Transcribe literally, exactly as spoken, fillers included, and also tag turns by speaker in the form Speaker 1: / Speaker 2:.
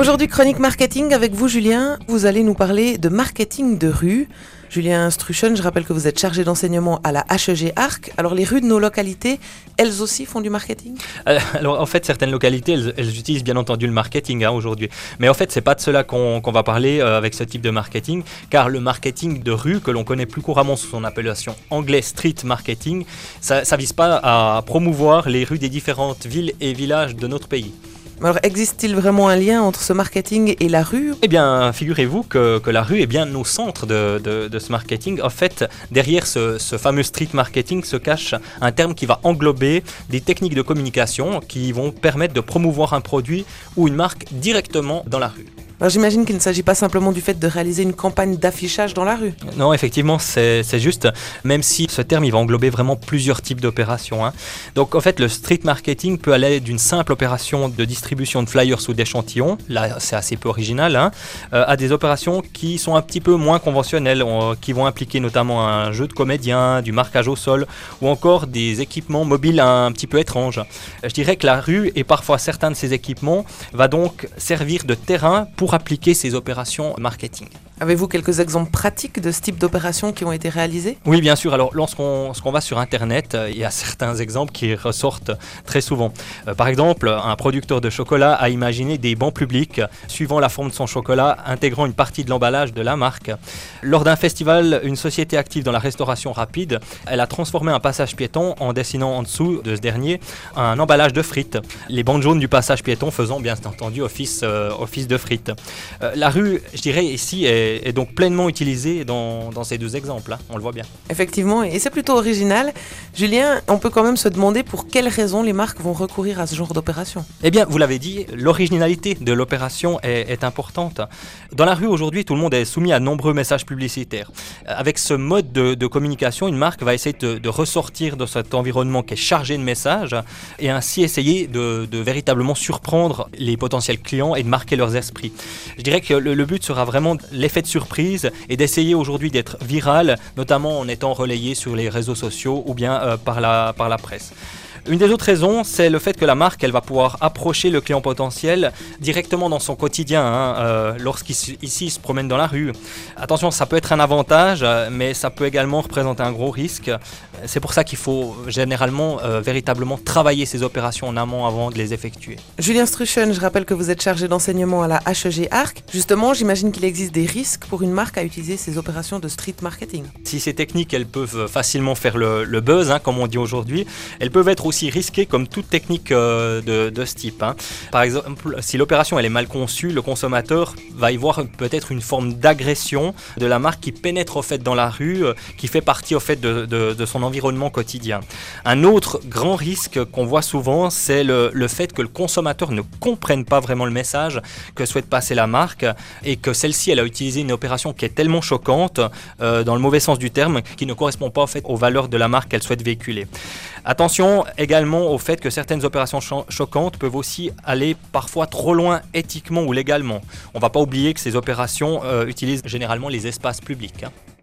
Speaker 1: Aujourd'hui, Chronique Marketing avec vous, Julien. Vous allez nous parler de marketing de rue. Julien Struchen, je rappelle que vous êtes chargé d'enseignement à la H E G Arc. Alors, les rues de nos localités, elles aussi font du marketing ?
Speaker 2: Alors, en fait, certaines localités, elles, elles utilisent bien entendu le marketing hein, aujourd'hui. Mais en fait, c'est pas de cela qu'on, qu'on va parler euh, avec ce type de marketing, car le marketing de rue, que l'on connaît plus couramment sous son appellation anglais street marketing, ça, ça vise pas à promouvoir les rues des différentes villes et villages de notre pays.
Speaker 1: Alors, existe-t-il vraiment un lien entre ce marketing et la rue ?
Speaker 2: Eh bien, figurez-vous que, que la rue est bien au centre de, de, de ce marketing. En fait, derrière ce, ce fameux street marketing se cache un terme qui va englober des techniques de communication qui vont permettre de promouvoir un produit ou une marque directement dans la rue.
Speaker 1: Alors, j'imagine qu'il ne s'agit pas simplement du fait de réaliser une campagne d'affichage dans la rue.
Speaker 2: Non, effectivement, c'est, c'est juste, même si ce terme il va englober vraiment plusieurs types d'opérations. Hein. Donc, en fait, le street marketing peut aller d'une simple opération de distribution de flyers ou d'échantillons, là, c'est assez peu original, hein, euh, à des opérations qui sont un petit peu moins conventionnelles, euh, qui vont impliquer notamment un jeu de comédien, du marquage au sol, ou encore des équipements mobiles un petit peu étranges. Je dirais que la rue, et parfois certains de ces équipements, va donc servir de terrain pour appliquer ces opérations marketing.
Speaker 1: Avez-vous quelques exemples pratiques de ce type d'opérations qui ont été réalisées ?
Speaker 2: Oui, bien sûr. Alors, lorsqu'on, lorsqu'on va sur Internet, euh, il y a certains exemples qui ressortent très souvent. Euh, par exemple, un producteur de chocolat a imaginé des bancs publics suivant la forme de son chocolat, intégrant une partie de l'emballage de la marque. Lors d'un festival, une société active dans la restauration rapide, elle a transformé un passage piéton en dessinant en dessous de ce dernier un emballage de frites. Les bandes jaunes du passage piéton faisant bien entendu office, euh, office de frites. Euh, la rue, je dirais ici, est est donc pleinement utilisé dans, dans ces deux exemples, hein, on le voit bien.
Speaker 1: Effectivement, et c'est plutôt original. Julien, on peut quand même se demander pour quelles raisons les marques vont recourir à ce genre d'opération.
Speaker 2: Eh bien, vous l'avez dit, l'originalité de l'opération est, est importante. Dans la rue, aujourd'hui, tout le monde est soumis à de nombreux messages publicitaires. Avec ce mode de, de communication, une marque va essayer de, de ressortir de cet environnement qui est chargé de messages et ainsi essayer de, de véritablement surprendre les potentiels clients et de marquer leurs esprits. Je dirais que le, le but sera vraiment l'effet de surprise et d'essayer aujourd'hui d'être viral, notamment en étant relayé sur les réseaux sociaux ou bien euh, par la, par la presse. Une des autres raisons, c'est le fait que la marque, elle va pouvoir approcher le client potentiel directement dans son quotidien, hein, euh, lorsqu'ici il se promène dans la rue. Attention, ça peut être un avantage, mais ça peut également représenter un gros risque. C'est pour ça qu'il faut généralement euh, véritablement travailler ces opérations en amont avant de les effectuer.
Speaker 1: Julien Struchen, je rappelle que vous êtes chargé d'enseignement à la H E G Arc. Justement, j'imagine qu'il existe des risques pour une marque à utiliser ces opérations de street marketing.
Speaker 2: Si ces techniques, elles peuvent facilement faire le, le buzz, hein, comme on dit aujourd'hui, elles peuvent être aussi risquées comme toute technique euh, de, de ce type. Hein. Par exemple, si l'opération elle est mal conçue, le consommateur va y voir peut-être une forme d'agression de la marque qui pénètre au fait dans la rue, euh, qui fait partie au fait de, de, de son environnement quotidien. Un autre grand risque qu'on voit souvent, c'est le, le fait que le consommateur ne comprenne pas vraiment le message que souhaite passer la marque et que celle-ci elle a utilisé une opération qui est tellement choquante, euh, dans le mauvais sens du terme, qui ne correspond pas au fait aux valeurs de la marque qu'elle souhaite véhiculer. Attention également au fait que certaines opérations cho- choquantes peuvent aussi aller parfois trop loin éthiquement ou légalement. On ne va pas oublier que ces opérations euh, utilisent généralement les espaces publics. Hein.